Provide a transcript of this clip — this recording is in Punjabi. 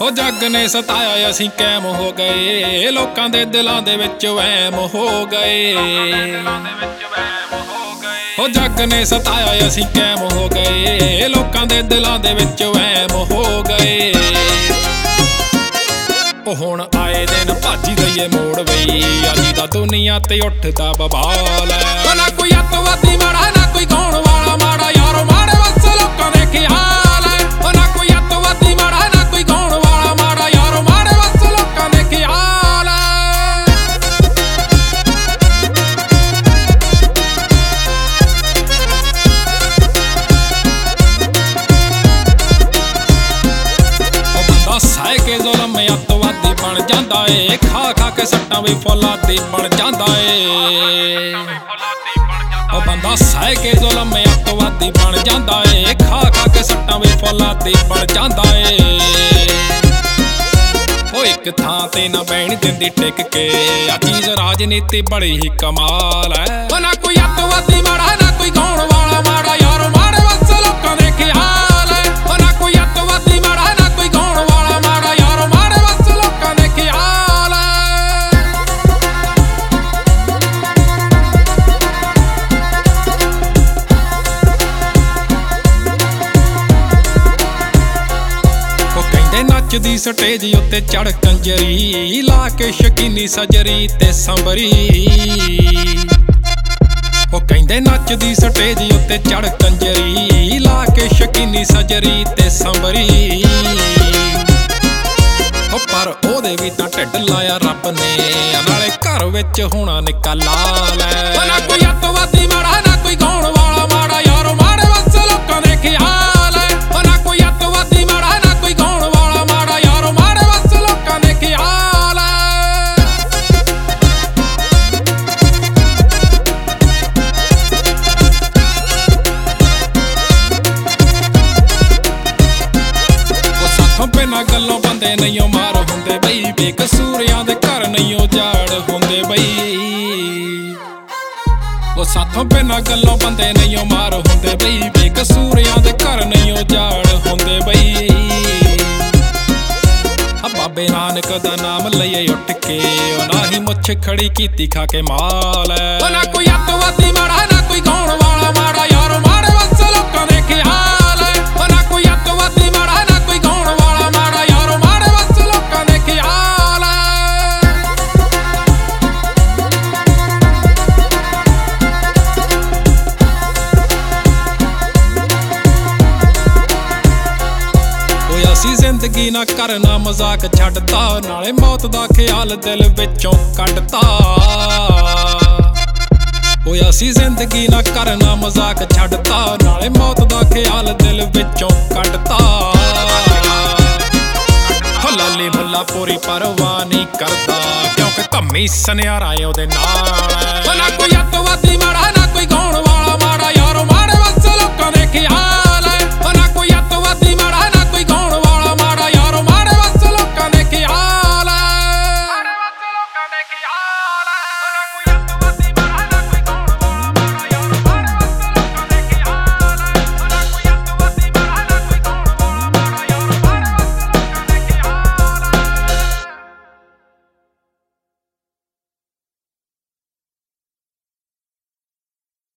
ਉਹ ਜੱਗ ਨੇ ਸਤਾਇਆ ਅਸੀਂ ਕੈਮ ਹੋ ਗਏ, ਲੋਕਾਂ ਦੇ ਦਿਲਾਂ ਦੇ ਵਿੱਚ ਵਹਿਮ ਹੋ ਗਏ। ਉਹ ਜੱਗ ਨੇ ਸਤਾਇਆ ਅਸੀਂ ਕੈਮ ਹੋ ਗਏ, ਲੋਕਾਂ ਦੇ ਦਿਲਾਂ ਦੇ ਵਿੱਚ ਵਹਿਮ ਹੋ ਗਏ। ਉਹ ਹੁਣ ਆਏ ਦਿਨ ਭਾਜੀ ਦਈਏ ਮੋੜ ਬਈ, ਅੱਜ ਦਾ ਦੁਨੀਆ ਤੇ ਉੱਠਦਾ ਬਵਾਲ ਐ। ਨਾ ਕੋਈ ਅੱਤਵਾਦੀ ਮਾੜਾ, ਨਾ ਕੋਈ ਗਾਉਣ ਵਾਲਾ ਮਾੜਾ, ਯਾਰੋ ਮਾੜੇ ਵਸ ਲੋਕਾਂ ਦੇ ਖਿਆਲ ਐ। ਉਹ ਨਾ ਕੋਈ ਅੱਤਵਾਦੀ ਮਾੜਾ, ਨਾ ਕੋਈ ਗਾਉਣ ਵਾਲਾ ਮਾੜਾ, ਯਾਰੋ ਮਾੜੇ ਵਸ ਲੋਕਾਂ ਦੇ ਖਿਆਲ ਐ। ਉਹ ਬੰਦਾ ਸਹਿ ਕੇ ਜ਼ੁਲਮ ਅੱਤਵਾਦੀ ਬਣ ਜਾਂਦਾ ਏ, ਖਾ ਖਾ ਕੇ ਸੱਟਾਂ ਵੀ ਫੌਲਾਦੀ ਬਣ ਜਾਂਦਾ ਏ। ਉਹ ਬੰਦਾ ਸਹਿ ਕੇ ਜ਼ੁਲਮ ਅੱਤਵਾਦੀ ਬਣ ਜਾਂਦਾ ਏ, ਖਾ ਖਾ ਕੇ ਸੱਟਾਂ ਵੀ ਫੌਲਾਦੀ ਬਣ ਜਾਂਦਾ ਏ। ਉਹ ਇੱਕ ਥਾਂ ਤੇ ਨਾ ਬਹਿਣ ਦਿੰਦੀ ਟਿਕ ਕੇ, ਆ ਚੀਜ਼ ਰਾਜਨੀਤੀ ਬੜੀ ਹੀ ਕਮਾਲ ਐ। ਉਹ ਨਾ ਕੋਈ ਅੱਤਵਾਦੀ ਮਾੜਾ, ਨਾ ਕੋਈ ਗਾਉਣ ਵਾਲਾ ਮਾੜਾ, ਯਾਰੋ ਮਾੜੇ ਵਸ ਲੋਕਾਂ ਦੇ ਖਿਆਲ ਐ। ਉਹ ਨਾ ਕੋਈ ਅੱਤਵਾਦੀ ਮਾੜਾ, ਨਾ ਕੋਈ ਗਾਉਣ ਵਾਲਾ ਮਾੜਾ, ਯਾਰੋ ਮਾੜੇ ਵਸ ਲੋਕਾਂ ਦੇ ਖਿਆਲ ਐ। ਨੱਚਦੀ ਸਟੇਜ ਉੱਤੇ ਚੜ ਕੰਜਰੀ, ਲਾ ਕੇ ਸ਼ਕੀਨੀ ਸਜਰੀ ਤੇ ਸੰਬਰੀ। ਉਹ ਕਹਿੰਦੇ ਨੱਚਦੀ ਸਟੇਜ ਉੱਤੇ ਚੜ ਕੰਜਰੀ, ਲਾ ਕੇ ਸ਼ਕੀਨੀ ਸਜਰੀ ਤੇ ਸੰਬਰੀ। ਉਹ ਪਰ ਉਹਦੇ ਵੀ ਤਾਂ ਢਿੱਡ ਲਾਇਆ ਰੱਬ ਨੇ, ਨਾਲੇ ਘਰ ਵਿੱਚ ਹੋਣਾ ਨਿੱਕਾ ਲਾਲ ਐ। ਨਾ ਕੋਈ ਅੱਤਵਾਦੀ ਮਾੜਾ, ਨਾ ਕੋਈ ਗਾਉਣ ਵਾਲਾ ਮਾੜਾ, ਯਾਰੋ ਮਾੜੇ ਵਸ ਲੋਕਾਂ ਦੇ ਖਿਆਲ ਐ। ਉਹ ਨਾ ਕੋਈ ਅੱਤਵਾਦੀ ਮਾੜਾ, ਨਾ ਕੋਈ ਗਾਉਣ ਵਾਲਾ ਮਾੜਾ, ਯਾਰੋ ਮਾੜੇ ਵਸ ਲੋਕਾਂ ਦੇ ਖਿਆਲ ਐ। ਉਹ ਸਾਥੋਂ ਬਿਨਾਂ ਗੱਲੋਂ ਬੰਦੇ ਨਹੀਂਓ ਮਾਰ ਹੁੰਦੇ ਬਈ, ਬੇਕਸੂਰਿਆਂ ਦੇ ਘਰ ਨਹੀਂਓ ਜਾੜ ਹੁੰਦੇ ਬਈ। ਉਹ ਸਾਥੋਂ ਬਿਨਾਂ ਗੱਲੋਂ ਬੰਦੇ ਨਹੀਂਓ ਮਾਰ ਹੁੰਦੇ ਬਈ, ਬੇਕਸੂਰਿਆਂ ਦੇ ਘਰ ਨਹੀਂਓ ਜਾੜ ਹੁੰਦੇ ਬਈ। ਬਾਬੇ ਨਾਨਕ ਦਾ ਨਾਮ ਲਈਏ ਉੱਠ ਕੇ, ਉਹ ਨਾ ਹੀ ਮੁੱਛ ਖੜੀ ਕੀਤੀ ਖਾ ਕੇ ਮਾਲ ਐ। ਉਹ ਨਾ ਕੋਈ ਅੱਤਵਾਦੀ ਮਾੜਾ, ਨਾ ਕੋਈ ਗਾਉਣ ਵਾਲਾ ਮਾੜਾ, ਯਾਰੋ ਮਾੜੇ ਵਸ ਲੋਕਾਂ ਦੇ ਖਿਆਲ ਐ। ਉਹ ਨਾ ਕੋਈ ਅੱਤਵਾਦੀ ਮਾੜਾ, ਨਾ ਕੋਈ ਗਾਉਣ ਵਾਲਾ ਮਾੜਾ, ਯਾਰੋ ਮਾੜੇ ਵਸ ਲੋਕਾਂ ਦੇ ਖਿਆਲ ਐ। ਅਸੀਂ ਜ਼ਿੰਦਗੀ ਨਾ ਕਰਨਾ ਮਜ਼ਾਕ ਛੱਡਤਾ, ਨਾਲੇ ਮੌਤ ਦਾ ਖਿਆਲ ਦਿਲ ਵਿੱਚੋਂ ਕੱਢਤਾ। ਓਏ ਅਸੀਂ ਜ਼ਿੰਦਗੀ ਨਾ ਕਰਨਾ ਮਜ਼ਾਕ ਛੱਡਤਾ, ਨਾਲੇ ਮੌਤ ਦਾ ਖਿਆਲ ਦਿਲ ਵਿੱਚੋਂ ਕੱਢਤਾ। ਲਾਲੀ ਮੁੱਲਾ ਪੂਰੀ ਪਰਵਾਹ ਨਹੀਂ ਕਰਦਾ, ਕਿਉਂਕਿ ਧੰਮੀ ਸੁਨਿਆਰਾ ਉਹਦੇ ਨਾਲ ਐ। ਨਾ ਕੋਈ ਅੱਤਵਾਦੀ ਮਾੜਾ, ਨਾ ਕੋਈ ਗਾਉਣ